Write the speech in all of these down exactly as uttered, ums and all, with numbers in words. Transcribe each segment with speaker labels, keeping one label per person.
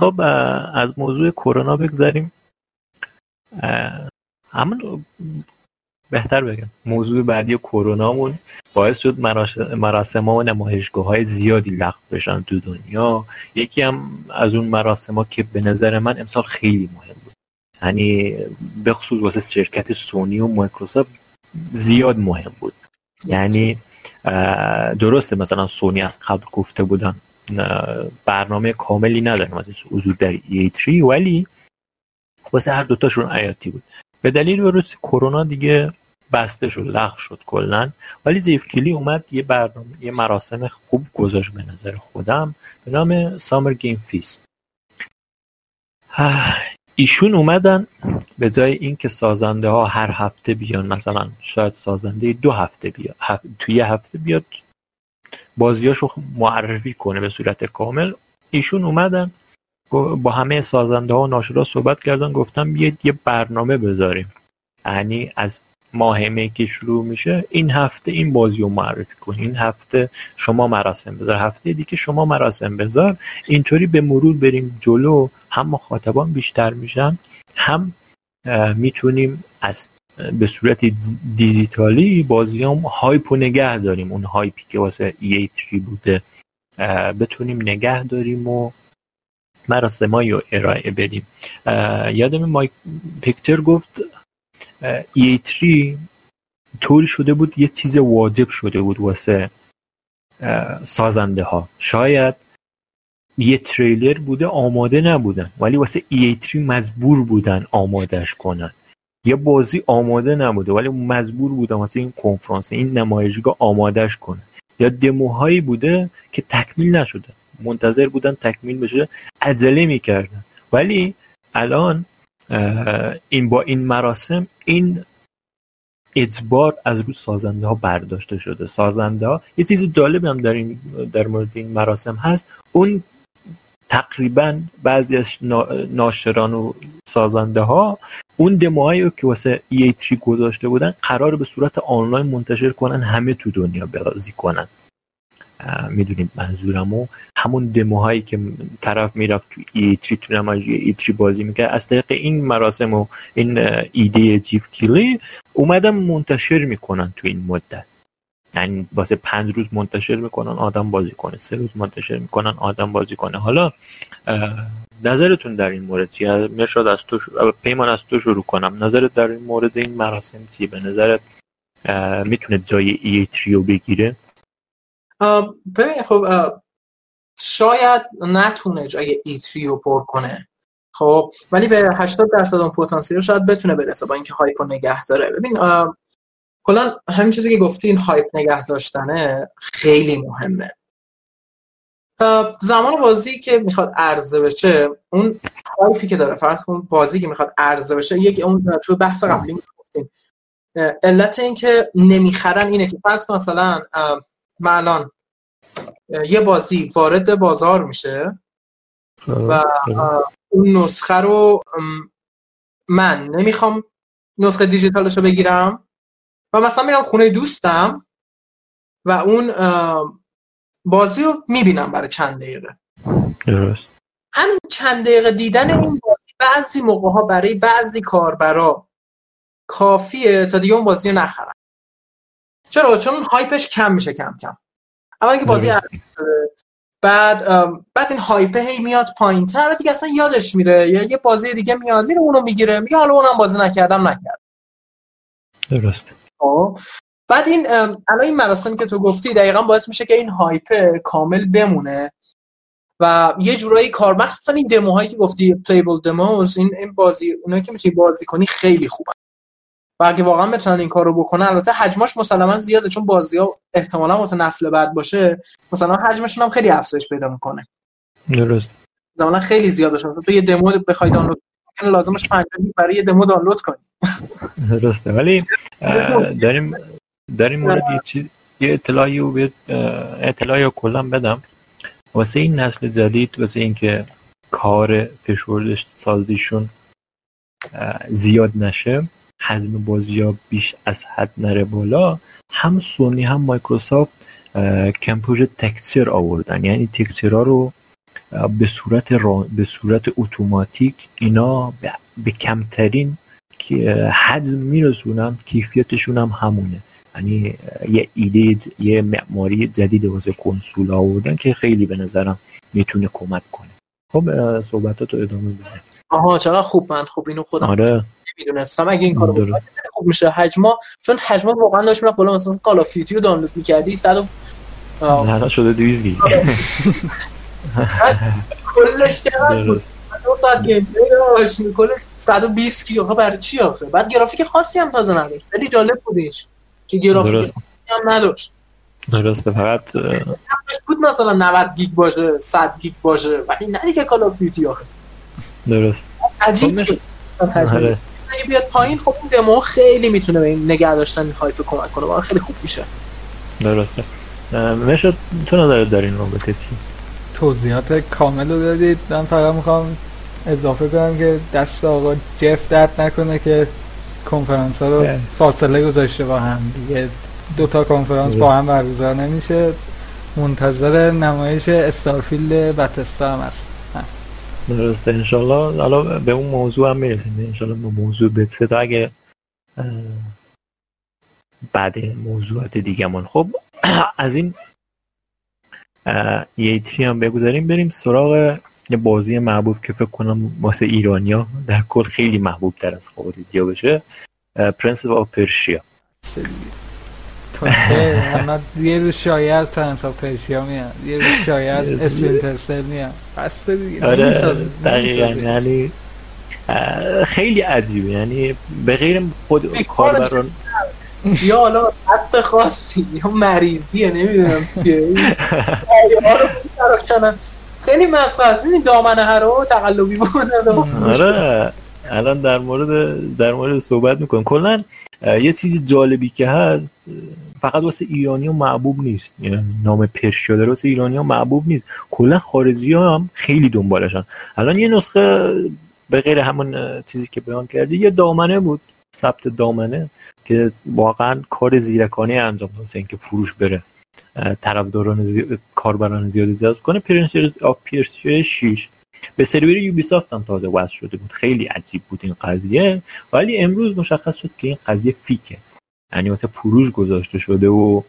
Speaker 1: خب از موضوع کرونا بگذاریم. همون بهتر بگم موضوع بعدی کرونامون باعث شد مراسم ها و نمایشگاه های زیادی لغو بشن تو دنیا. یکی هم از اون مراسم ها که به نظر من امسال خیلی مهم بود، یعنی به خصوص واسه شرکت سونی و مایکروسافت زیاد مهم بود. یعنی درسته مثلا سونی از قبل گفته بودن برنامه کاملی نداریم از حضور در ای ای تری، ولی واسه هر دوتاشون حیاتی بود. به دلیل ویروس کرونا دیگه بسته شد، لغو شد کلا، ولی جیف کیلی اومد یه برنامه یه مراسم خوب گذاشت به نظر خودم به نام سامر گیم فیست. ایشون اومدن به جای این که سازنده ها هر هفته بیان، مثلا شاید سازنده دو هفته بیاد هفته، توی هفته بیاد بازیاشو معرفی کنه به صورت کامل، ایشون اومدن با همه سازنده ها و ناشرا صحبت کردن، گفتم بیاید یه برنامه بذاریم، یعنی از ماه می که شروع میشه این هفته این بازی رو معرفی کن، این هفته شما مراسم بذار، هفته دیگه شما مراسم بذار، اینطوری به مرور بریم جلو، هم مخاطبان بیشتر میشن، هم میتونیم از به صورت دیجیتالی بازی هم هایپ و نگه داریم، اون هایپی که واسه ای ای تری بوده بتونیم نگه داریم و مراسمایی رو ارائه بدیم. یادم مایک پیکتر گفت ای ای تری طوری شده بود یه چیز واجب شده بود واسه سازنده ها. شاید یه تریلر بوده آماده نبودن، ولی واسه ای ای تری مجبور بودن آمادهش کنن. یه بازی آماده نبوده ولی مجبور بودن واسه این کنفرانس این نمایشگاه آمادهش کنن. یا دموهایی بوده که تکمیل نشده، منتظر بودن تکمیل بشه، عجله میکردن. ولی الان این با این مراسم این اجبار از روی سازنده ها برداشته شده. سازنده ها یه چیز جالبی هم در این در مورد این مراسم هست، اون تقریبا بعضی از ناشران و سازنده ها اون دموهایی که واسه ای ای تری گذاشته بودن قرار به صورت آنلاین منتشر کنن، همه تو دنیا بازی کنن. میدونید منظورمو همون دموهایی که طرف میرفت تو ای ای تری تو نمایشگاه ای ای تری بازی میکرد، از طریق این مراسم و این ایده جیف کیلی اومدن منتشر میکنن تو این مدت. یعنی واسه پنج روز منتشر میکنن آدم بازی کنه، سه روز منتشر میکنن آدم بازی کنه. حالا نظرتون در این مورد چیه؟ میشد از تو ش... پیمان از تو شروع کنم. نظرت در این مورد این مراسم چیه؟ به نظرت میتونه جای ای ای تری رو بگیره؟
Speaker 2: ببین خب شاید نتونه جای ای تری رو پر کنه، خب ولی به هشتاد درصد اون پتانسیل شاید بتونه برسه با اینکه هایپ رو نگه داره. ببین کلا همین چیزی که گفتی، این هایپ نگه داشتنه خیلی مهمه. زمان بازی که میخواد عرضه بشه، اون هایپی که داره، فرض کن بازی که میخواد عرضه بشه، یک اون تو بحث قبلی گفتیم علت این که نمیخرن اینه که فرض کن مثلا من الان یه بازی وارد بازار میشه و اون نسخه رو من نمیخوام نسخه دیجیتالش رو بگیرم و مثلا میرم خونه دوستم و اون بازی رو میبینم برای چند دقیقه.
Speaker 1: درست.
Speaker 2: همین چند دقیقه دیدن این بازی بعضی موقع ها برای بعضی کاربرا کافیه تا دیگه اون بازی رو نخرن. چرا؟ چون هایپش کم میشه کم کم. اولا که بازی عرضه شده، بعد بعد این هایپ هی میاد پایین‌تر و دیگه اصلا یادش میره، یا یه بازی دیگه میاد میره اونو میگیره، میگه حالا اونم بازی نکردم نکردم.
Speaker 1: درست.
Speaker 2: آه. بعد این الان این مراسمی که تو گفتی دقیقاً باعث میشه که این هایپ کامل بمونه و یه جورایی کار، مخصوصا این دموهایی که گفتی پلیبل دموز، این این بازی اونایی که میتونی بازی کنی خیلی خوبه و اگه واقعا بتونن این کارو بکنن، البته حجمش مسلما زیاده چون بازی‌ها احتمالاً واسه نسل بعد باشه، مثلا حجمشون هم خیلی افزایش پیدا میکنه.
Speaker 1: درست.
Speaker 2: مثلا خیلی زیاد باشه، مثلا تو یه دمو بخوای دانلود کنی لازمش پنجاه گیگ برای یه دمو دانلود کنی.
Speaker 1: درسته. ولی داریم در این مورد یه چیز یه اطلاعی و به اطلاعی کلا بدم واسه این نسل جدید، واسه اینکه کار فشرده سازیشون زیاد نشه، حجم بازی‌ها بیش از حد نره بالا، هم سونی هم مایکروسافت کمپوژ تکسچر آوردن. یعنی تکسچرها رو به صورت را... به صورت اتوماتیک اینا به, به کمترین حجم میرسونن، کیفیتشون هم همونه. یعنی یه ایده ج... یه معماری جدید واسه کنسول آوردن که خیلی به نظرم میتونه کمک کنه. خب صحبتاتو ادامه بده.
Speaker 2: آها چقدر خوب، من خوب اینو خودم
Speaker 1: آره
Speaker 2: نمیدونستم. اگه این کارو بکنم خوب میشه. حجما چون حجما واقعا داشت میرفت بالا، مثلا کال آف دیوتی رو دانلود می‌کردی صد
Speaker 1: نه شده دویست گیگ
Speaker 2: کلش چقدر بود؟ دو ساعت گیم پلی داشت، کل صد و بیست گیگ. آخه برای چی آخه؟ بعد گرافیک خاصی هم تازه نداشت. خیلی جالب بودش که گرافیک هم نداشت.
Speaker 1: درسته، فقط
Speaker 2: بود مثلا نود گیگ باشه، صد گیگ باشه، ولی نه دیگه کال آف دیوتی آخه.
Speaker 1: درست.
Speaker 2: عجیب شد. اگه بیاد پایین خب این دمو خیلی میتونه به این نگه داشتن این هایپ کمک کنه، واقعا خیلی خوب میشه.
Speaker 1: درسته. میشه تو نظرت در این رابطه چی؟
Speaker 3: توضیحات کامل رو دادید. من فقط میخوام اضافه کنم که دست آقا جف درد نکنه که کنفرانس ها رو فاصله گذاشته با هم دیگه. دوتا کنفرانس با هم برگزار نمیشه. منتظر نمایش استارفیلد بتستا هم هست.
Speaker 1: درسته. انشالله حالا به اون موضوع هم میرسیم. انشالله به موضوع بتستا اگه بعد موضوعات دیگه من. خب از این ای تری هم بگذاریم، بریم سراغ یه بازی محبوب که فکر کنم واسه ایرانیا در کل خیلی محبوب تر از خارجیا بشه، پرنس آف پرشیا.
Speaker 3: تو که یه روز شایعه از پرنس آف پرشیا میاد، یه روز شایعه از اسپلینتر سل میاد. بس دیگه.
Speaker 1: آره دقیقاً. یعنی خیلی عجیبه، یعنی به غیر خود کاربران
Speaker 2: یا حالا حد خاصی یا مریضیه نمیدونم چیه خیلی مسخره است. این دامنه ها رو تقلبی بود.
Speaker 1: آره الان در مورد در مورد صحبت میکنم. کلا یه چیزی جالبی که هست، فقط واسه ایرانی‌ها محبوب نیست، یعنی نام پرشیا داره واسه ایرانی‌ها محبوب نیست، کلا خارجی‌ها هم خیلی دنبالشن. الان یه نسخه به غیر همون چیزی که بیان کردی یه دامنه بود، ثبت دامنه که واقعا کار زیرکانه انجام داد واسه اینکه فروش بره، طرفداران زیاد، کاربران زیادی جذب کنه. پرنس آف پرشیا شش به سرور یوبی سافت هم تازه وصل شده بود. خیلی عجیب بود این قضیه، ولی امروز مشخص شد که این قضیه فیکه، یعنی واسه فروش گذاشته شده و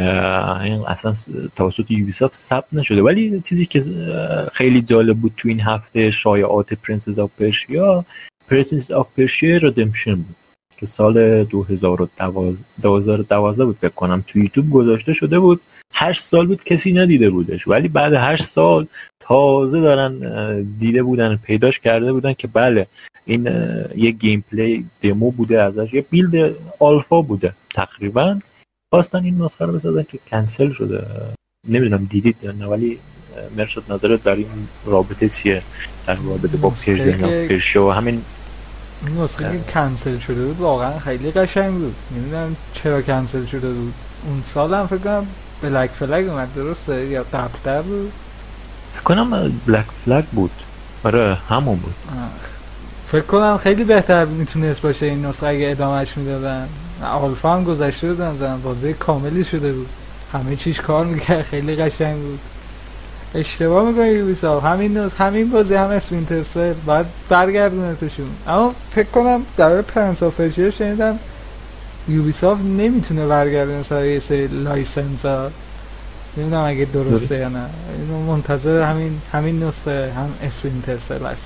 Speaker 1: این اصلا توسط یوبی سافت ثبت نشده. ولی چیزی که خیلی جالب بود تو این هفته شایعات پرنس آف پرشیا، پرنس آف پرشیا ردمپشن بود که سال دو هزار و دوازده بود فکر کنم، تو یوتیوب گذاشته شده بود. هشت سال بود کسی ندیده بودش، ولی بعد هشت سال تازه دارن دیده بودن، پیداش کرده بودن که بله این یه گیم پلی دمو بوده ازش، یه بیلد آلفا بوده تقریبا. خواستن این نسخه رو بسازن که کنسل شده. نمیدونم دیدید یا نه، ولی مرشد نظرت در این رابطه چیه؟ در رابطه با پرشیا و همین
Speaker 3: نسخه که کنسل شده بود واقعا خیلی قشنگ بود. نمیدونم چرا کنسل شده بود. اون سال هم فکر کنم بلک فلگ اومد، درسته؟ یا قبل‌تر بود؟
Speaker 1: فکر کنم بلک فلگ بود. آره همون بود.
Speaker 3: آه. فکر کنم خیلی بهتر میتونست باشه این نسخه اگه ادامهش میدادن. آلفا هم گذاشته بودن، زن بازی کاملی شده بود، همه چیش کار میکرد، خیلی قشنگ بود. اشتباه میکنه یوبیسافت. همین نسخه همین بازی هم اسپلینتر سل بعد برگردونتشون. اما فکر کنم در پرنس آف پرشیا شنیدم یوبیسافت نمیتونه برگردونه سر یه سری لایسنس ها. نمیدونم اگه درسته یا نه. منتظر همین همین نسخه هم اسپلینتر سل هست.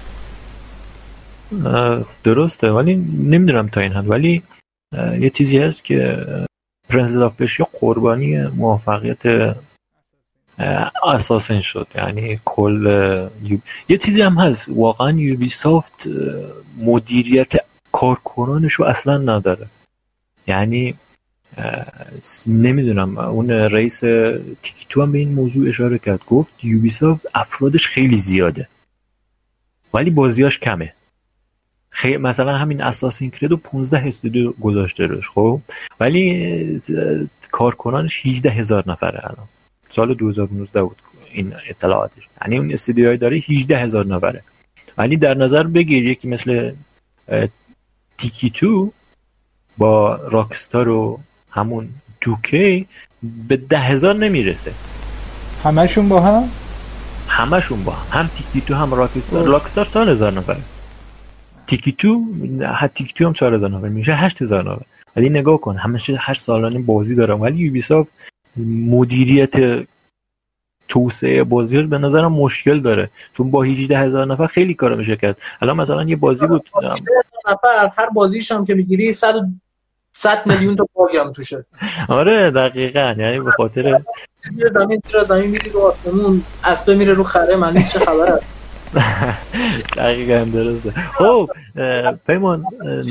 Speaker 1: درسته، ولی نمیدونم تا این حد. ولی یه چیزی هست که پرنس آف پرشیا قربانی موفقیت اساسن شد. یعنی کل یوب... یه چیزی هم هست، واقعا یوبی سافت مدیریت کارکنانش رو اصلا نداره. یعنی نمیدونم، اون رئیس تیکی تو هم به این موضوع اشاره کرد، گفت یوبی سافت افرادش خیلی زیاده ولی بازیاش کمه. خیلی مثلا همین اساسین کریدو پانزده استودیو گذاشته روش، خب ولی کارکنانش هجده هزار نفره. الان سال دو هزار و نوزده بود این اطلاعاتش، یعنی اون استودیوهای داره هجده هزار نفره. ولی در نظر بگیر یکی مثل تیکی تو با راکستار و همون تو کی به ده هزار نمیرسه.
Speaker 3: همشون با هم؟
Speaker 1: همشون با هم هم تیکی تو هم راکستار. راکستار چهار هزار نفر، تیکی تو ها تیکی تو هم چهار هزار نفر میشه هشت هزار نفر. ولی نگاه کن همشه هر سالانه بازی دارم، ولی یوبیسافت مدیریت توسعه بازی به نظرم مشکل داره، چون با هجده هزار نفر خیلی کارا میشه کرد. الان مثلا یه بازی بود
Speaker 2: هجده هزار نفر هر بازیش هم که میگیری صد صد میلیون تا باگ هم توشه.
Speaker 1: آره دقیقاً، یعنی به خاطر
Speaker 2: زیر زمین زیر زمین میری رو آسمون، اصلا میره رو خره، من نیست چه خبره.
Speaker 1: دقیقاً درسته. خب پیمان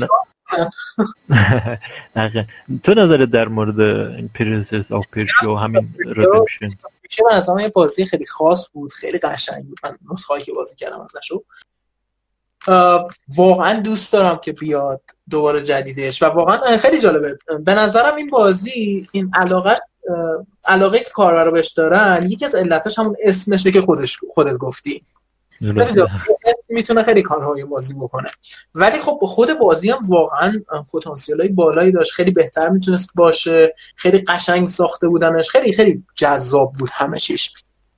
Speaker 1: دقیقاً تو نظرت در مورد این پرنسس آف پرشیا و همین ردمپشن؟
Speaker 2: میشه من اصلا یه بازی خیلی خاص بود، خیلی قشنگ بود. من نسخه‌ای که بازی کردم ازشو واقعا دوست دارم که بیاد دوباره جدیدش، و واقعا خیلی جالبه به نظرم این بازی. این علاقه علاقه که کاربرا بهش دارن، یکی از علتاش همون اسمشه که خودش خودت گفتی. میتونه خیلی کارهای بازی بکنه، ولی خب خود بازی هم واقعا پتانسیلای بالایی داشت، خیلی بهتر میتونست باشه، خیلی قشنگ ساخته بودنش، خیلی خیلی جذاب بود همه چیش.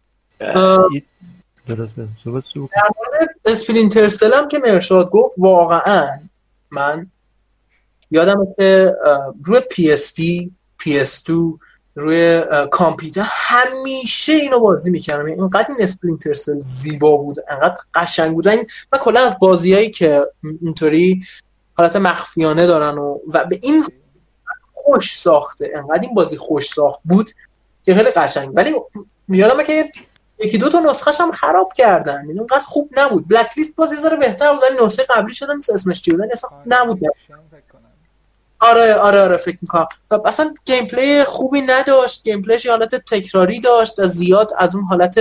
Speaker 1: درسته. صحبت صحبت
Speaker 2: در مورد اسپلینتر سل هم که مرشاد گفت، واقعا من یادمه که روی پی اس پی، پی اس دو، روی کامپیوتر همیشه اینو بازی میکردم. اینقدر این اسپلینتر سل زیبا بود، اینقدر قشنگ بود. من کلا از بازیایی که اینطوری حالت مخفیانه دارن و, و به این خوش ساخته، اینقدر این بازی خوش ساخت بود که خیلی قشنگ. ولی یادمه که یکی دو تا نسخه‌ش هم خراب کردن، یعنی اونقدر خوب نبود. بلک لیست باز یه ذره بهتر بود، ولی نسخه قبلی شدم مثل اسمش چی بود اصلا خوب نبود. آره آره آره فکر می‌کنم اصلا گیم پلی خوبی نداشت، گیم پلیش حالت تکراری داشت، از زیاد از اون حالت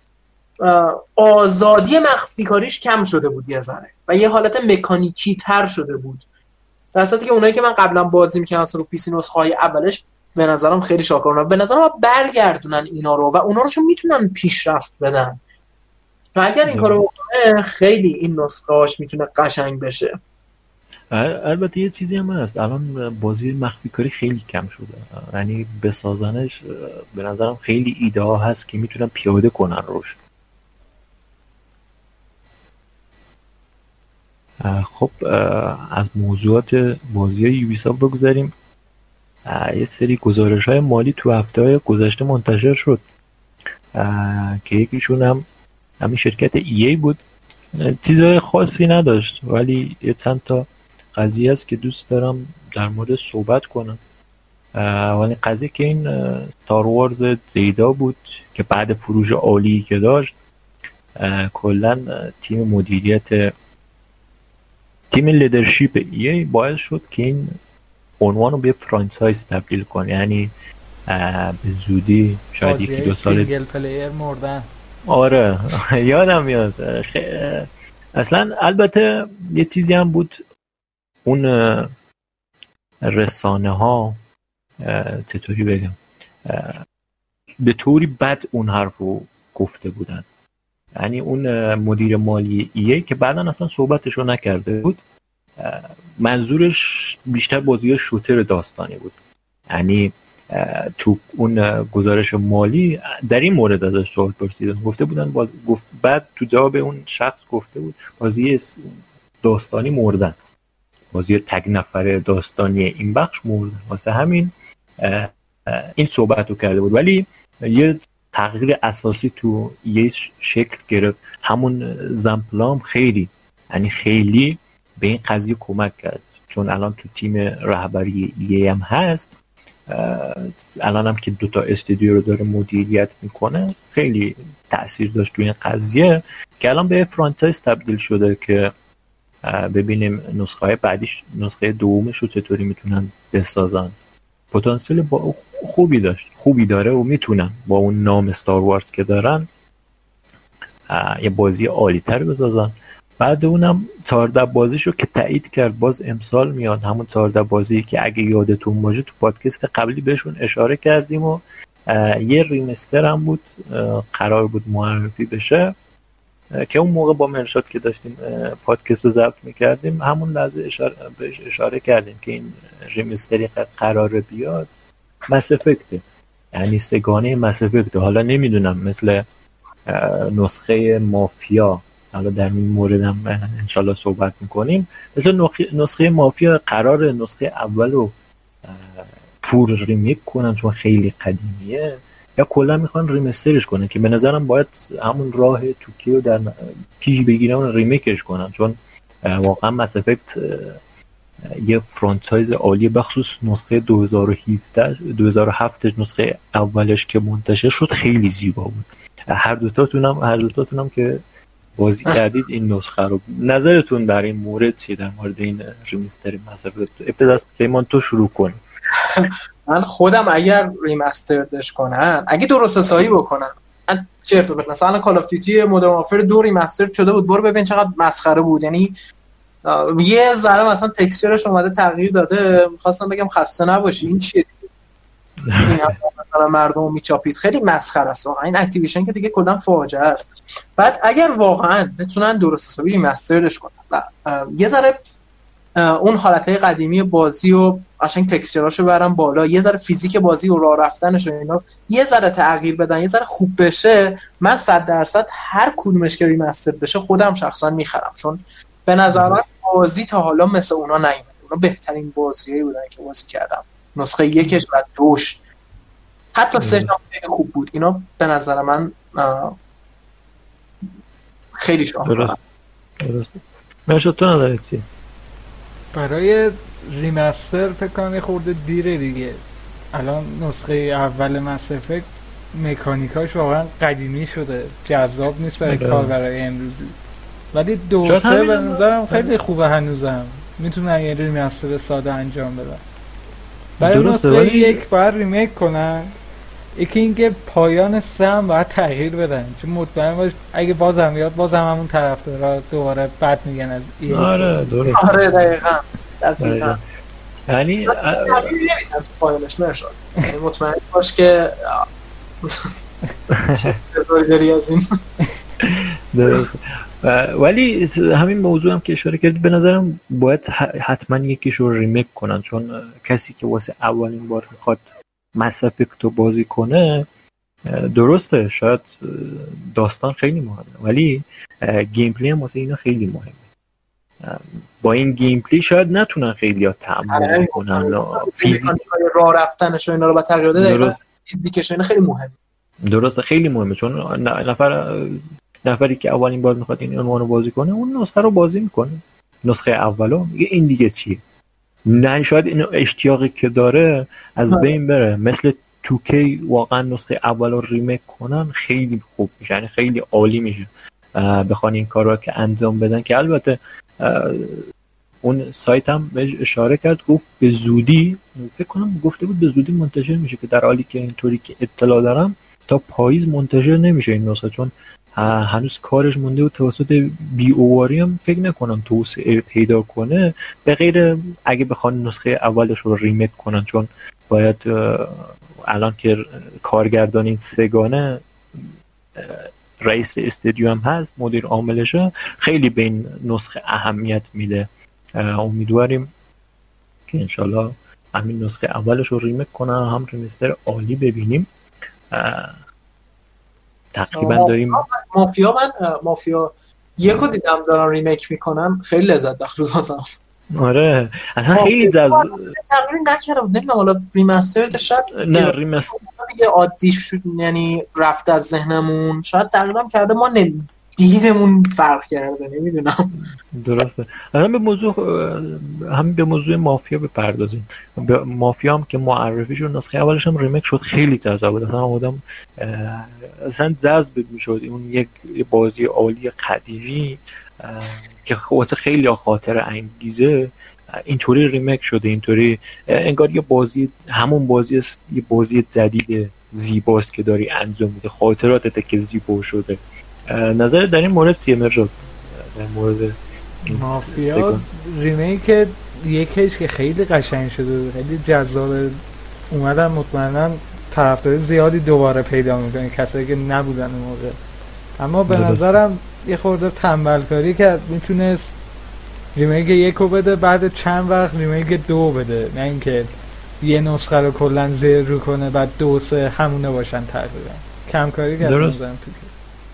Speaker 2: آزادی مخفی کاریش کم شده بود یه ذره، و یه حالت مکانیکی تر شده بود. در صورتی که اونایی که من قبلا بازی می‌کردم رو پی سی نسخه‌های اولش به نظرم خیلی شاکرانه، به نظرم برگردونن اینا رو و اونا رو چون میتونن پیشرفت بدن، و اگر این کارو بکنه خیلی این نسخه‌اش میتونه قشنگ بشه.
Speaker 1: البته یه چیزی هم هست، الان بازی مخفی کاری خیلی کم شده، یعنی بسازنش به نظرم خیلی ایده ها هست که میتونن پیاده کنن روش. خب از موضوعات بازی های یوبیسافت بگذاریم. یه سری گزارش های مالی تو هفته های گذشته منتشر شد که یکیشون هم همین شرکت ای ای بود. چیزهای خاصی نداشت، ولی یه چند تا قضیه است که دوست دارم در مورد صحبت کنم. اولین قضیه که این ستار وارز زیدا بود که بعد فروش عالی که داشت، کلا تیم مدیریت تیم لیدرشپ ای ای باعث شد که این عنوان رو به فرانچایز تبدیل کنه، یعنی به زودی شاید یکی دو سال
Speaker 3: سینگل پلیر مردن.
Speaker 1: آره یادم میاد. خ... اصلا البته یه چیزی هم بود، اون رسانه ها چطوری بگم به طوری بد اون حرفو گفته بودن، یعنی اون مدیر مالی ای ای که بعداً اصلا صحبتشو نکرده بود، منظورش بیشتر بازی شوتر داستانی بود. یعنی تو اون گزارش مالی در این مورد ازش سوال پرسیدن، گفته بودن باز... گفت... بعد تو جواب اون شخص گفته بود بازی داستانی مردن، بازی تگ نفره داستانی این بخش مردن، واسه همین این صحبت رو کرده بود. ولی یه تغییر اساسی تو یه شکل گرفت، همون زمپلام خیلی یعنی خیلی به این قضیه کمک کرد، چون الان تو تیم رهبری ای هم هست، الان هم که دوتا استودیو رو داره مدیریت میکنه، خیلی تأثیر داشت تو این قضیه که الان به فرانچایز تبدیل شده که ببینیم نسخه های بعدیش، نسخه دومش رو چطوری میتونن بسازن. پتانسیل با خوبی داشت، خوبی داره و میتونن با اون نام ستار وارز که دارن یه بازی عالی تر بسازن. بعد اونم چهارده بازیشو که تایید کرد، باز امسال میاد همون چهارده بازی که اگه یادتون باشه تو پادکست قبلی بهشون اشاره کردیم و یه ریمستر هم بود قرار بود معرفی بشه که اون موقع با مرشاد که داشتیم پادکست رو ضبط میکردیم همون لحظه اشاره بهش اشاره کردیم که این ریمستری قراره بیاد مس افکت، یعنی سگانه مس افکت. حالا نمیدونم مثل نسخه مافیا، حالا در این مورد هم انشالله صحبت میکنیم، مثل نسخه مافیا قرار نسخه اول رو پور ریمیک کنن چون خیلی قدیمیه، یا کلا میخوان ریمسترش کنن که به نظرم باید همون راه توکی رو در پیش بگیرن و ریمیکش کنن، چون واقعا مس افکت یه فرانچایز عالی، بخصوص نسخه دو هزار و هفده دو هزار و هفت نسخه اولش که منتشر شد خیلی زیبا بود. هر دوتاتونم هر دوتاتونم که بازی کردید این نسخه رو، نظرتون در این مورد چیه در مورد این ریمستر مس افکت؟ ابتدا از پیمان تو شروع کن.
Speaker 2: من خودم اگر ریمستردش کنن، اگه درست حسابی بکنن، من چرت و پرت، مثلا کال اف دیوتی مودرن وارفر دو ریمستر شده بود، برو ببین چقدر مسخره بود، یعنی یه ذره مثلا تکسچرش اومده تغییر داده، می‌خواستم بگم خسته نباشی این چیه این مثلا مردم میچاپید، خیلی مسخره است واقعا این اکتیویشن که دیگه کلا فاجعه است. بعد اگر واقعا بتونن درست حسابی ریمسترش کنن و یه ذره اون حالتهای قدیمی بازی و قشنگ تکسچراشو برن بالا، یه ذره فیزیک بازی و راه رفتنش و اینا یه ذره تغییر بدن، یه ذره خوب بشه، من صد درصد هر کدومش که ریمستر بشه خودم شخصا میخرم، چون به نظر من بازی تا حالا مثل اونا نیومده. اونا بهترین بازیایی بودن که بازی کردم، نسخه یکش و دوش، حتی سه‌ش هم خیلی خوب بود. اینا به نظر من خیلی شاهکار.
Speaker 1: درست درست. مرشد تو نظرت چیه؟
Speaker 3: برای ریمستر فکر کنم یه خورده دیره دیگه. الان نسخه اول مس افکت مکانیکاش واقعا قدیمی شده، جذاب نیست برای کار برای امروزی، ولی دو سه به نظرم خیلی خوبه، هنوزم میتونن یه ریمستر ساده انجام بدن. برای نسخه یک باید ریمیک کنن، یکی اینکه پایان سم باید تغییر بدن، چون مطمئن باش اگه بازم یاد بازم همون طرفدارا دوباره بد میگن از این.
Speaker 1: آره درست.
Speaker 2: آره دقیقاً دقیقاً.
Speaker 1: یعنی
Speaker 2: پایانش نشد، مطمئن باش که چطوری داری از این.
Speaker 1: درست. ولی همین موضوع هم که اشاره کردید به نظرم باید حتما یکیش رو ریمیک کنن، چون کسی که واسه اولین بار میخواد مس افکت رو بازی کنه، درسته شاید داستان خیلی مهمه ولی گیم پلی هم واسه اینا خیلی مهمه. با این گیم پلی شاید نتونن خیلی ها تعامل کنن، فیزیک
Speaker 2: راه رفتنش و اینا رو با تغییر داده، فیزیکش اینا خیلی مهمه.
Speaker 1: درسته خیلی مهمه، چون نفر نفری که اولین بار میخواد این عنوان رو بازی کنه اون نسخه رو بازی میکنه، نسخه اولو میگه این دیگه چیه، نه شاید این اشتیاقی که داره از بین بره. مثل تو کی واقعا نسخه اول رو ریمیک کنن خیلی خوب میشه، یعنی خیلی عالی میشه بخوان این کار رو که انجام بدن، که البته اون سایت هم بهش اشاره کرد، گفت به زودی، فکر کنم گفته بود به زودی منتشر میشه، که در حالی که اینطوری که اطلاع دارم تا پاییز منتشر نمیشه این نسخه، چون هنوز کارش مونده و توسط بی اواری هم فکر نکنم توسعه پیدا کنه، به غیر اگه بخوان نسخه اولش رو ریمیک کنن، چون باید الان که کارگردان این سگانه رئیس استودیو هم هست، مدیر عاملشه، خیلی به این نسخه اهمیت میده. امیدواریم که انشالله همین نسخه اولش رو ریمیک کنن، هم ریمستر عالی ببینیم. تقریبا داریم
Speaker 2: مافیا من مافیا یکو دیدم دارن ریمیک میکنن، خیلی لذت بخش واسم.
Speaker 1: آره اصلا خیلی جذاب،
Speaker 2: تغییر نکردم، نمیدونم حالا ریمستر شاید
Speaker 1: نه ریمستر
Speaker 2: دیگه عادی شد، یعنی رفت از ذهنمون، شاید تغییرم کرده ما نم... دیدمون فرق کرده، نمیدونم.
Speaker 1: درسته. همین به موضوع همین به موضوع مافیا بپردازیم. به مافیا هم که معرفی شد، نسخه اولش هم ریمیک شد، خیلی جذاب بود، اصلا آدم اصلا جذب میشد. اون یک بازی عالی قدیمی که واسه خیلی خاطر انگیزه اینطوری ریمیک شده، اینطوری انگار یه بازی همون بازی است، یه بازی جدید زیباست که داری انجام میده، خاطراتت که زیبا شده. نظر در این مورد چیه مرجان؟ در مورد
Speaker 3: مافیا ریمیک یکیش که خیلی قشنگ شده، خیلی جذاب، اومدن مطمئنا طرفدار زیادی دوباره پیدا میکنه، کسایی که نبودن اون موقع. اما به نظرم یه خورده تنبلکاری که میتونست ریمیک یکو بده، بعد چند وقت ریمیک دو بده، نه اینکه یه نسخه رو کلا زیر رو کنه بعد دو سه همونه باشن تقریبا. کمکاری کردن تو.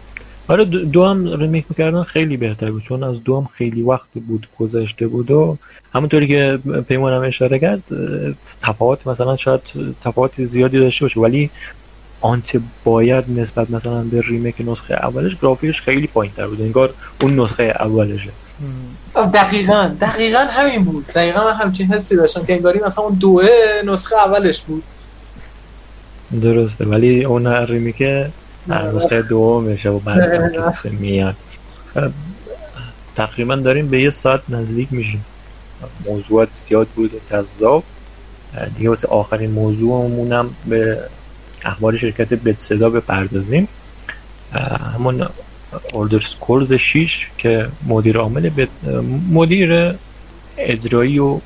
Speaker 1: آره دو, دو هم ریمیک میکردن خیلی بهتر بود، چون از دو هم خیلی وقت بود گذشته بود و همونطوری که پیمان هم اشاره کرد تفاوت مثلا شاید تفاوت زیادی داشته باشه، ولی آنچه باید نسبت مثلا به ریمیک نسخه اولش گرافیکش خیلی پایین‌تر بود، انگار اون نسخه اولشه.
Speaker 2: دقیقاً دقیقاً همین بود، دقیقاً من همچین حسی داشتم که انگاری مثلا اون دوه نسخه اولش بود.
Speaker 1: درسته، ولی اون ریمیک نسخه دومشه و بعد هم که سه میاد. تقریبا داریم به یه ساعت نزدیک میشیم، موضوعات زیاد بود و جذاب دیگه. واسه آخرین موضوعمونم به اخبار شرکت بتسدا بپردازیم، همون اوردر اسکولز شش که مدیر عامل بت... مدیر اجرایی و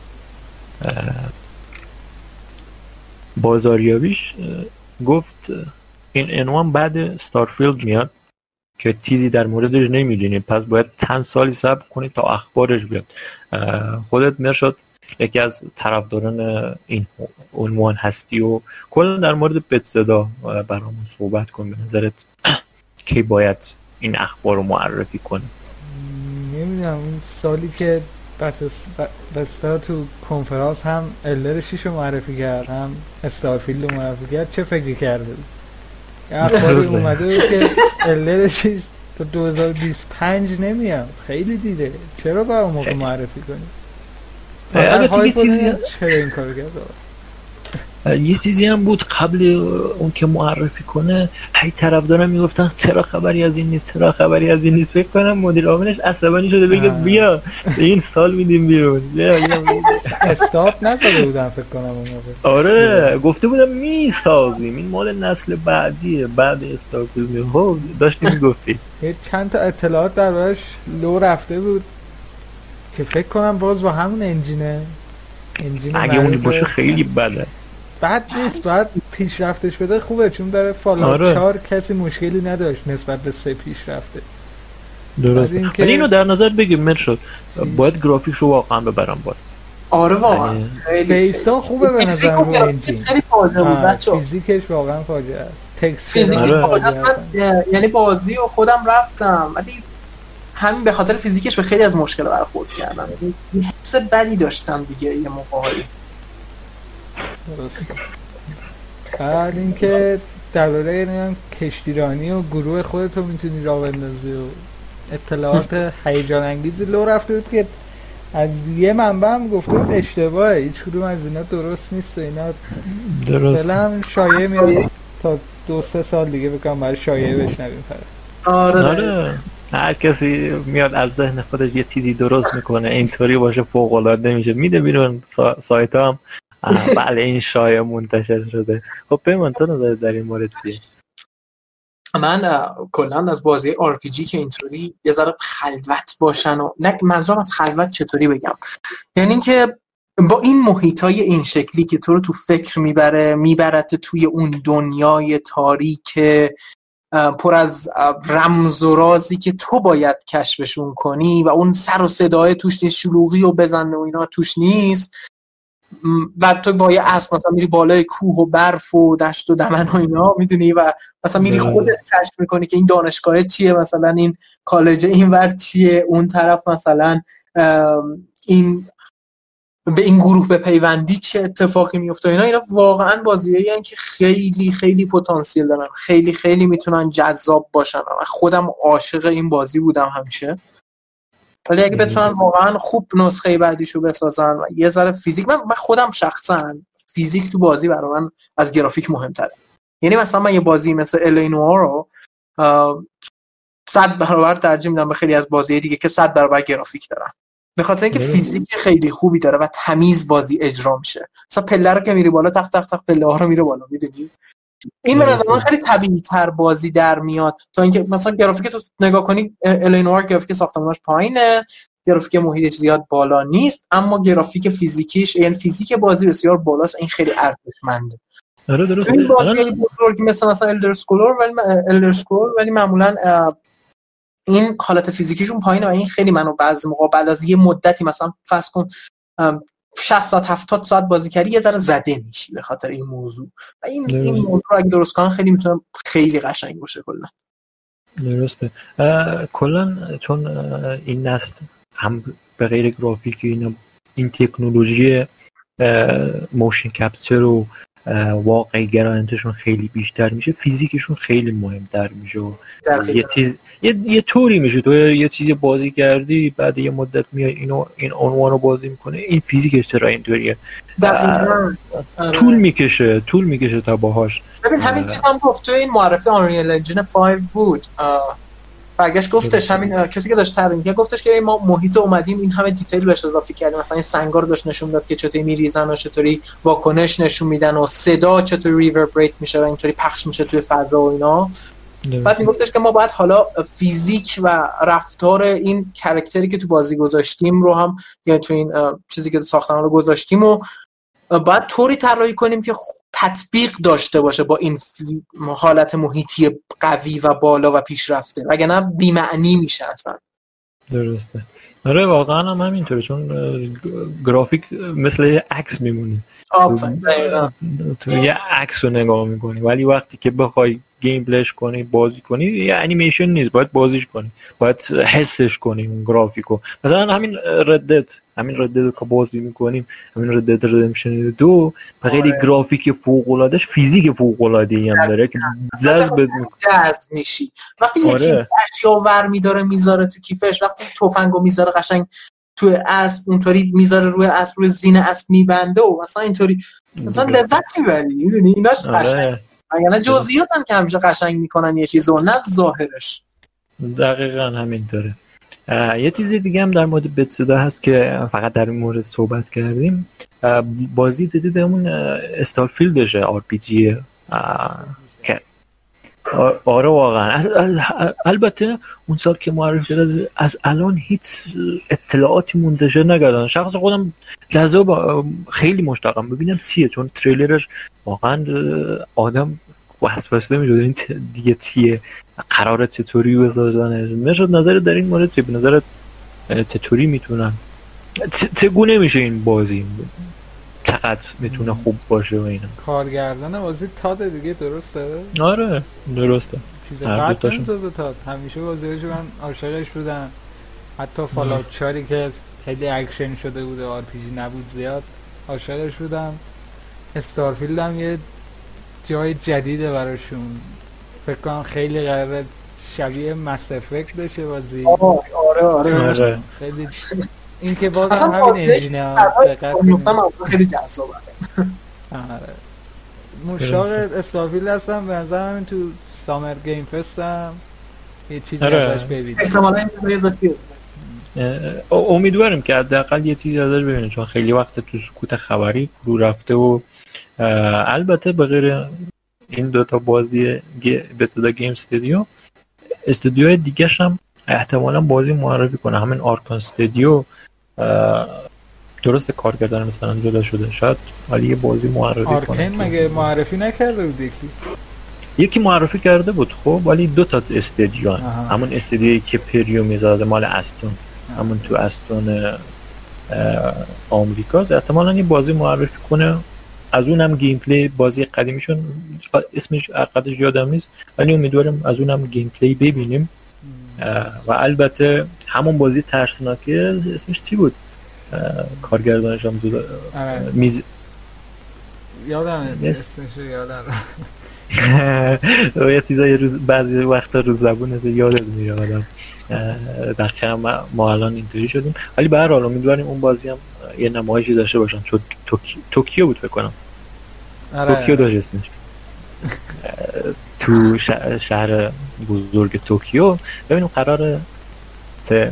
Speaker 1: بازاریابیش گفت این عنوان بعد استارفیلد میاد که چیزی در موردش نمیدونید، پس باید چند سالی صبر کنید تا اخبارش بیاد. خودت مرشد یکی از طرفداران این عنوان هستی و کلا در مورد بتسدا برامون صحبت کن. به نظرت کی باید این اخبار رو معرفی کنه؟
Speaker 3: نمیدونم، اون سالی که بتسدا تو کنفرانس هم الدر شش رو معرفی کرد هم استارفیلد رو معرفی کرد، چه فکری کرده بود؟ اخباری اومده بود که الدر شش تا دو هزار و بیست و پنج نمیاد، خیلی دیده، چرا با اون موقع معرفی کنی؟
Speaker 1: فقط یه چیزی
Speaker 3: چرا این کارو کرد؟
Speaker 1: یه چیزی هم بود قبل اون که معرفی کنه، هی طرفدارا میگفتن چرا خبری از این نیست، چرا خبری از این نیست. فکر کنم مدیر عاملش عصبانی شده بگه بیا این سال میدیم بیرون، بیا
Speaker 3: استاپ نزده بودن فکر کنم اون موقع.
Speaker 1: آره گفته بودم میسازیم، این مال نسل بعدیه، بعد استاپ میو داشتیم میگفتی.
Speaker 3: چند تا اطلاعات دربارش لو رفته بود که فکر کنم باز با همون انجینه انجین
Speaker 1: اگه اون باشه خیلی بده،
Speaker 3: بد نیست، باید پیشرفتش بده خوبه، چون در فالوت
Speaker 1: آره.
Speaker 3: چهار کسی مشکلی نداشت نسبت به سه پیشرفته.
Speaker 1: درسته، ولی که... اینو در نظر بگیم مرشد باید گرافیکش رو واقعا ببرم باید.
Speaker 2: آره واقعا
Speaker 3: فیسا خوبه به نظر رو انجین،
Speaker 2: خیلی فاجعه بود بچه‌ها،
Speaker 3: فیزیکش واقعا فاجعه است، تکست
Speaker 2: فیزیکش فاجعه است. یعنی بازی و خودم رفتم ولی همین به خاطر فیزیکش به خیلی از مشکل برخورد کردم، یه حس بدی داشتم دیگه یه موقعی.
Speaker 3: درست. بعد اینکه درباره این کشتیرانی و گروه خودت رو میتونی راه بندازی و اطلاعات هیجان انگیزی لو رفته بود که از یه منبع هم گفته بود اشتباهه، هیچ کدوم از اینا درست نیست و اینا درست فعلا شایعه میاد تا دو سه سال دیگه بکنم برای شایعه بشنویم فقط.
Speaker 2: آره
Speaker 1: آره هر کسی میاد از ذهن خودش یه چیزی درست میکنه اینطوری باشه فوق العاده میشه میده بیرون سا... سایت هم بله این شایعه منتشر شده. خب پیمان تو نظر در این مورد چیه؟
Speaker 2: من کلا از بازی آر پی جی که اینطوری یه ذره خلوت باشن و نه، منظورم از خلوت چطوری بگم، یعنی اینکه با این محیطای این شکلی که تو رو تو فکر میبره میبرت توی اون دنیای تاریک پر از رمز و رازی که تو باید کشفشون کنی و اون سر و صدای توش نیست، شلوغی و بزنه و اینا توش نیست و تو با یه اسب مثلا میری بالای کوه و برف و دشت و دمن و اینا میدونی و مثلا میری خودت کشف میکنی که این دانشگاه چیه، مثلا این کالج اینور چیه، اون طرف مثلا این به این گروه به پیوندی چه اتفاقی میفته. اینا اینا واقعا بازیایی هستن که خیلی خیلی پتانسیل دارن، خیلی خیلی میتونن جذاب باشن. من خودم عاشق این بازی بودم همیشه، ولی اگه بتونن واقعا خوب نسخه بعدیشو بسازن و یه ذره فیزیک، من, من خودم شخصا فیزیک تو بازی برای من از گرافیک مهمتره. یعنی مثلا من یه بازی مثل الینوار رو صد برابر ترجیح میدم به خیلی از بازی دیگه که صد برابر گرافیک دارن، به خاطر اینکه فیزیک خیلی خوبی داره و تمیز بازی اجرا میشه. مثلا پله رو که میری بالا تق تق تق پله ها رو میره بالا، میدونی این به نظر من خیلی طبیعی تر بازی در میاد تا اینکه مثلا گرافیک تو نگاه کنی الینوار گرافیک ساختمانش پایینه، گرافیک محیطش زیاد بالا نیست، اما گرافیک فیزیکیش یعنی فیزیک بازی بسیار بالاست، این خیلی ارزشمنده.
Speaker 1: آره درست.
Speaker 2: این بازی بزرگ مثل مثلا الدر اسکرول ولی الدر اسکرول ولی معمولا این حالت فیزیکیشون پایینه و این خیلی منو بعضی موقع بعد از یه مدتی مثلا فرض کن شصت ساعت هفتاد ساعت بازی کردی یه ذره زده میشی به خاطر این موضوع و این درست. این موضوع اگه درست کنن خیلی میتونه خیلی قشنگ باشه کلا.
Speaker 1: درسته. کلا چون این نسل هم به غیر گرافیک اینا این تکنولوژی موشن کپچر و واقعی گرایانتشون خیلی بیشتر میشه، فیزیکشون خیلی مهمتر میشه. یه چیز یه, یه طوری میشه تو یه چیزی بازی کردی بعد یه مدت میای اینو این عنوانو بازی میکنه، این فیزیکش چرا اینطوریه؟ طول میکشه طول میکشه تا باهاش.
Speaker 2: ببین همین چیز هم گفت تو این معرفی آنریل انجین پنج بود، برگشت گفتش همین کسی که داشت طراحی می‌کرد گفتش که ما محیط اومدیم این همه دیتیل بهش اضافه کردیم، مثلا این سنگا رو داشت نشون داد که چطوری میریزن و چطوری واکنش نشون میدن و صدا چطوری ریوربریت میشه و اینطوری پخش میشه توی فضا و اینا. بعد میگفتش که ما باید حالا فیزیک و رفتار این کاراکتری که تو بازی گذاشتیم رو هم، یعنی تو این چیزی که ساختمان رو گذاشتیم و باید طوری طراحی کنیم که تطبیق داشته باشه با این حالت محیطی قوی و بالا و پیشرفته، وگرنه بی‌معنی میشه اصلا.
Speaker 1: درسته. آره واقعا هم همینطوره، چون گرافیک مثل عکس میمونه. تو یه عکس رو نگاه میکنی ولی وقتی که بخوای گیم پلیش کنی بازی کنی یه انیمیشن نیست، باید بازیش کنی، باید حسش کنی اون گرافیکو. مثلا همین ردت همین ردت که بازی میکنیم، همین ردت ردمشن دو به غیر گرافیک فوق العادهش فیزیک فوق العاده ای هم داره که جذب
Speaker 2: جذب میشی. وقتی یکی اشیا ور میداره میذاره تو کیفش، وقتی تفنگو میذاره قشنگ تو اسب اونطوری میذاره روی اسب، روی زین اسب میبنده و مثلا اینطوری مثلا لذت میبری، میدونی ایناش قشنگ. یعنی جزئیات هم که همیشه قشنگ میکنن یه چیزو، نه ظاهرش.
Speaker 1: دقیقاً همینطوره. یه چیز دیگه هم در مورد بتسدا هست که فقط در این مورد صحبت کردیم. بازی دیدید همون استارفیلدشه، آر پی جی که آره واقعا. البته اون سال که معرفی شد از, از الان هیچ اطلاعاتی منتشر نکردن. شخص خودم جذاب خیلی مشتاقم ببینم چیه، چون تریلرش واقعا آدم وسوسه میشد این دیگه چیه، قراره چطوری بسازنش. میشد نظر در این مورد چی؟ به نظرت چطوری میتونن چگونه میشه این بازی، چقدر میتونه خوب باشه و اینا؟
Speaker 3: کارگردان بازی تاد دیگه، درسته؟
Speaker 1: آره درسته.
Speaker 3: چیز بعد نمیسازه تاد، همیشه بازیهاشو من عاشقش بودم. حتی فالاوت چهار که خیلی اکشن شده بود، آر پی جی نبود زیاد، عاشقش بودم. استارفیلد هم یه جای جدیده براشون، فکر کنم خیلی قراره شبیه مس افکت بشه بازی.
Speaker 2: آره آره آره
Speaker 3: خیلی این که باز هم همین انجینه ها دقت
Speaker 2: گفتم خیلی جذابه.
Speaker 3: آره مشتاق استارفیلد هستم، به نظر من تو سامر گیم فست هم یه چیزی ازش ببینیم. احتمالاً یه چیزی
Speaker 1: امیدوارم که حداقل یه چیزی ازش ببینیم، چون خیلی وقت تو سکوت خبری فرو رفته و البته به غیر این دوتا بازی بتسدا گیم استودیو، استودیوهای دیگه‌ش هم احتمالاً بازی معرفی کنه. همین آرکان استودیو درست کارگردان مثلا جدا شده شاید، ولی یه بازی معرفی کنه.
Speaker 3: آرکین مگه معرفی نکرده بود؟ یکی
Speaker 1: یکی معرفی کرده بود خب، ولی دو تا استودیو هم. همون استودیویی که پریو میسازه مال استون، همون تو استون آمریکاست، احتمالاً یه بازی معرفی کنه. از اونم گیم پلی بازی قدیمیشون اسمش عقدش یادم نیست، ولی امیدوارم از اونم گیم پلی ببینیم. و البته همون بازی ترسناکه اسمش چی بود؟ کارگردانش هم دو میز
Speaker 3: یادم اسمش یادم
Speaker 1: یه چیزای روز بعضی وقتا رو زبونت یادت میره آدم. دقیقاً ما, ما الان اینطوری شدیم، ولی به هر حال امیدواریم اون بازی هم یه نمایشی داشته باشن، چون توکیو بود فکر کنم. توکیو داشت اسمش. تو شهر بزرگ توکیو ببینیم قراره چه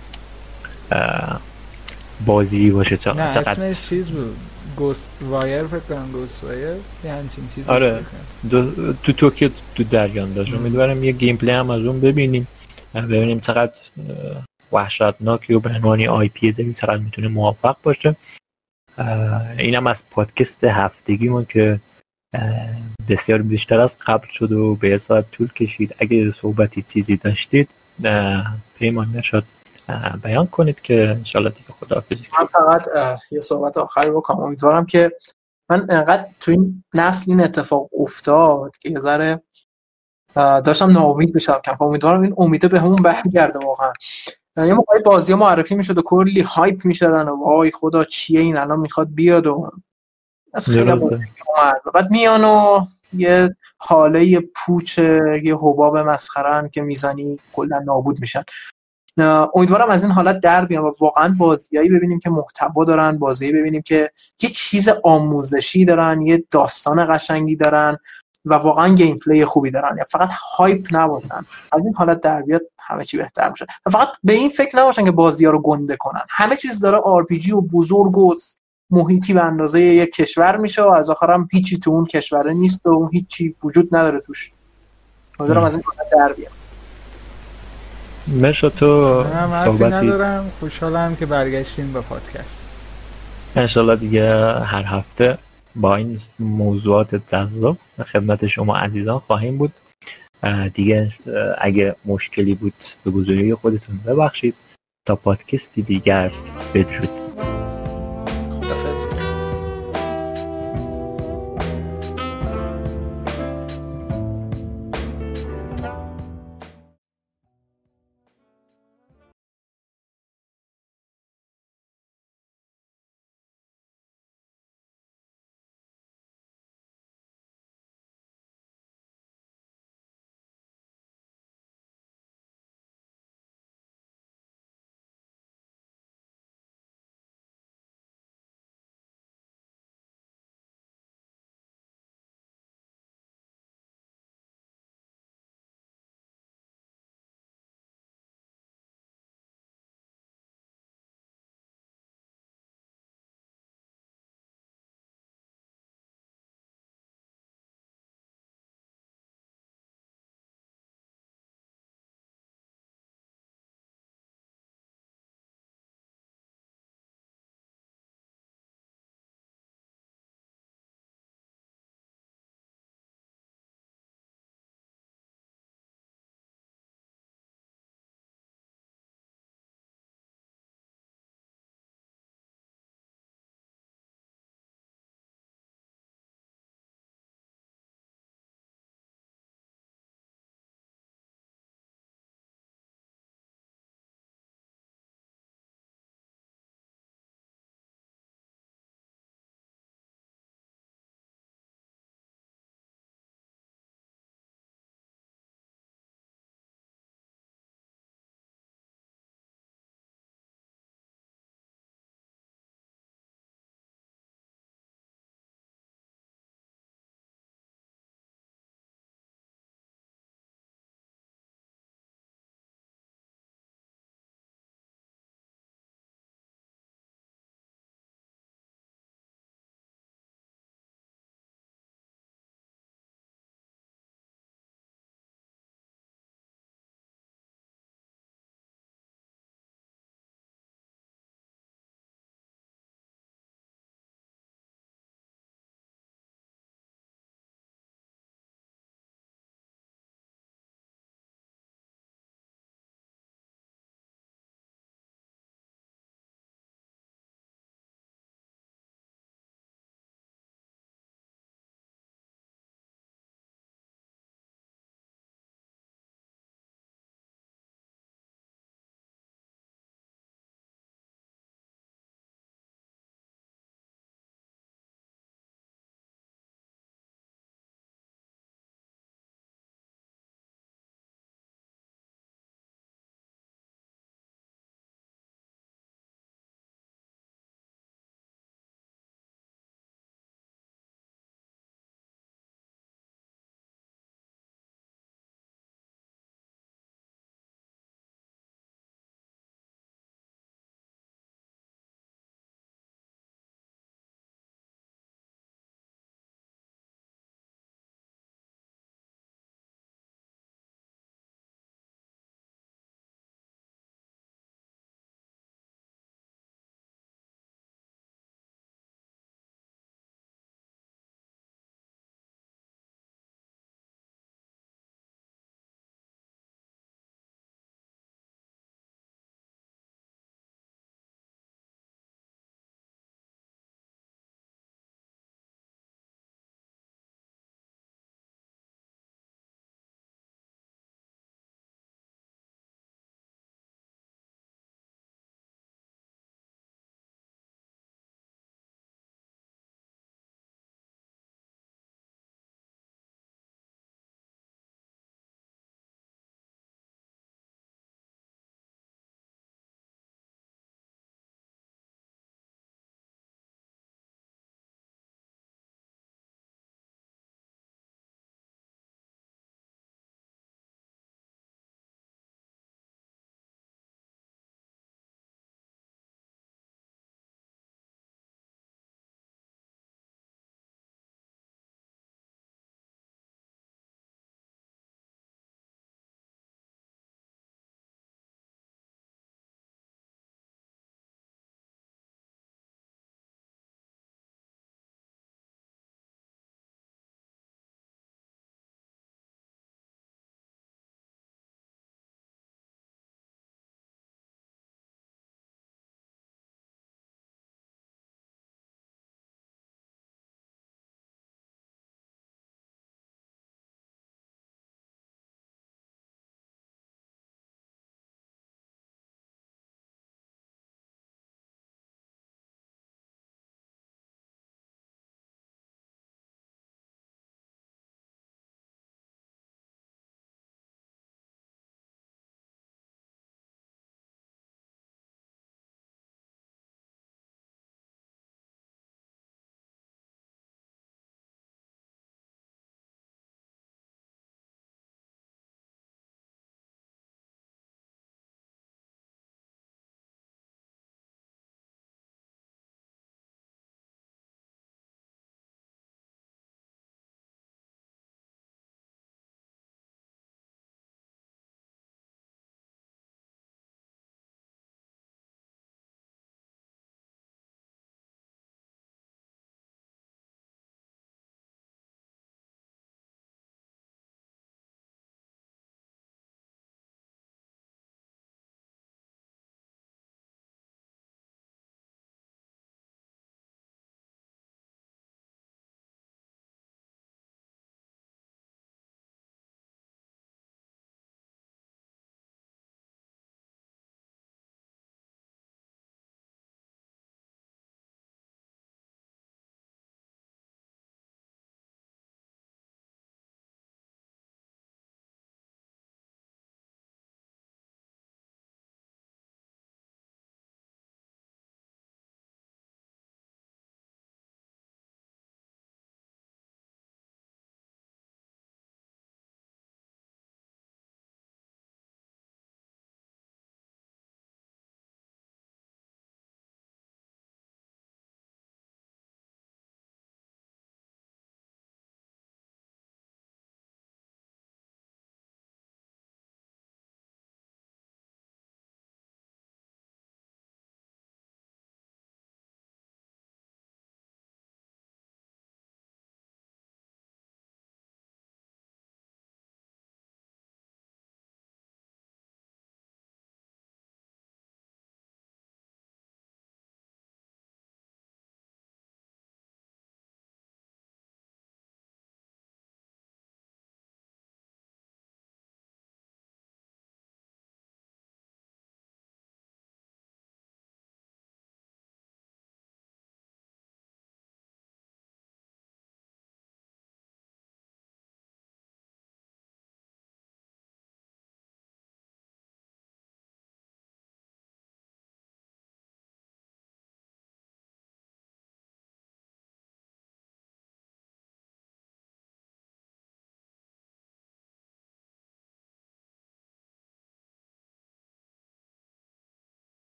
Speaker 1: بازی باشه. چقدر
Speaker 3: نه اسمش چیز بود، گوست وایر فکر کنم، گوست وایر یه همچین چیزی.
Speaker 1: آره دو تو توکیو تو جریان داشت. امیدوارم یه گیم پلی هم از اون ببینیم، ببینیم چقدر وحشتناکی و به عنوان آی پی زمین چقدر میتونه موفق باشه. اینم از پادکست هفتگیمون که بسیار بیشتر از قبل شد و به یه ساعت طول کشید. اگه صحبتی چیزی داشتید پیمان نشد بیان کنید که انشالله دیگه خداحافظی.
Speaker 2: من فقط یه صحبت آخری بکنم. امیدوارم که من انقدر تو این نسل این اتفاق افتاد که یه ذره داشتم ناامید میشم کم. امیدوارم این امیده به همون برگرده واقعا. یه موقعی بازی‌ها معرفی میشد و کلی هایپ میشدن و وای خدا چیه این الان میخواد بیاد و از خیلی اومد و بعد میان و یه حاله پوچ یه حباب مسخره‌ان که میزنی کلا نابود میشن. امیدوارم از این حالت در بیان و واقعا بازیایی ببینیم که محتوا دارن، بازی ببینیم که یه چیز آموزشی دارن، یه داستان قشنگی دارن و واقعا گیم پلی خوبی دارن، یا فقط هایپ نباشن. از این حالت در بیاد همه چی بهتر میشه. و فقط به این فکر نباشن که بازی‌ها رو گنده کنن. همه چیز داره آر پی جی و بزرگ و محیطی به اندازه یک کشور میشه و از آخرام هیچی تو اون کشور نیست و اون هیچی وجود نداره توش. امیدوارم از این حالت در بیاد.
Speaker 1: مرشا تو
Speaker 3: صحبتی ندارم. خوشحالم که برگشتیم به پادکست.
Speaker 1: انشالله دیگه هر هفته با این موضوعات جذاب خدمت شما عزیزان خواهیم بود. دیگه اگه مشکلی بود به بزرگی خودتون ببخشید. تا پادکستی دیگر بدرود.
Speaker 2: خداحافظ.